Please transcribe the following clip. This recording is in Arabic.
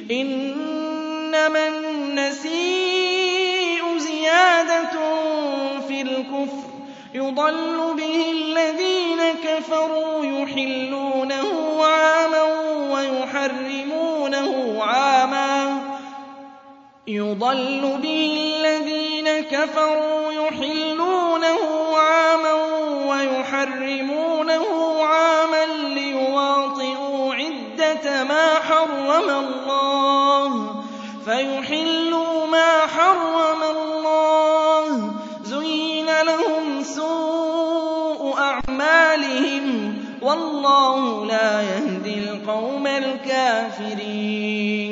إِنَّمَا النَّسِيءُ زِيَادَةٌ فِي الْكُفْرِ يُضَلُّ بِهِ الَّذِينَ كَفَرُوا يُحِلُّونَهُ عَامًا وَيُحَرِّمُونَهُ عَامًا لِّيُوَاطِئُوا عِدَّةَ مَا حَرَّمَ اللَّهُ فَيُحِلُّوا مَا حَرَّمَ اللَّهُ زُيِّنَ لَهُمْ سُوءُ أَعْمَالِهِمْ وَاللَّهُ لَا يَهْدِي الْقَوْمَ الْكَافِرِينَ